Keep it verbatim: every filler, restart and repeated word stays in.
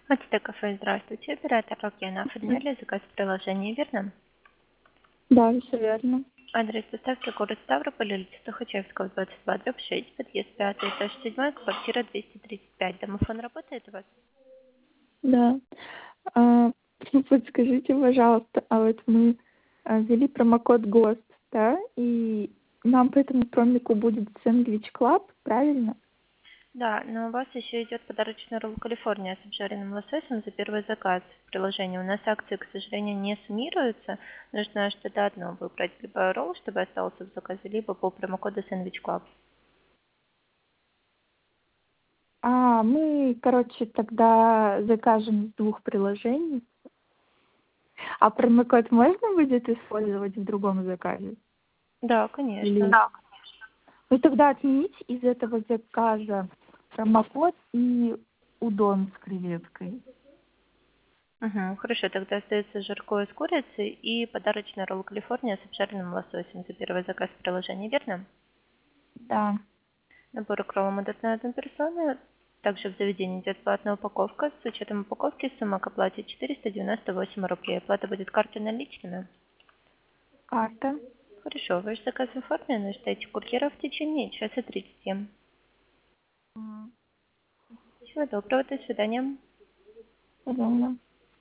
Хотите кафе, здравствуйте. Оператор Океана. Оформляли заказ в приложении, верно? Да, все верно. Адрес доставки город Ставрополь, улица Тухачевского, двадцать два, дробь шесть, подъезд пятый, этаж седьмой, квартира двести тридцать пять. Домофон работает у вас? Да. А, подскажите, пожалуйста, а вот мы а, ввели промокод ГОСТ, да, и нам по этому промику будет сэндвич клаб, правильно? Да, но у вас еще идет подарочный ролл Калифорния с обжаренным лососем за первый заказ в приложении. У нас акции, к сожалению, не суммируются. Нужно что-то одно выбрать. Либо ролл, чтобы остался в заказе, либо по промокоду Сэндвич Клаб. А, мы, короче, тогда закажем с двух приложений. А промокод можно будет использовать в другом заказе? Да, Или... конечно. Да. Ну тогда отменить из этого заказа промокод и удон с креветкой. Угу, хорошо, тогда остается жаркое с курицей и подарочный ролл Калифорния с обжаренным лососем за первый заказ в приложении, верно? Да. Набор роллом идет на одну персону. Также в заведении идет платная упаковка. С учетом упаковки сумма к оплате четыреста девяносто восемь рублей. Оплата будет картой наличными. Карта. Хорошо, ваш заказ оформлен. Ждайте курьера в течение часа тридцати. М, Всего доброго, до свидания. Удобно.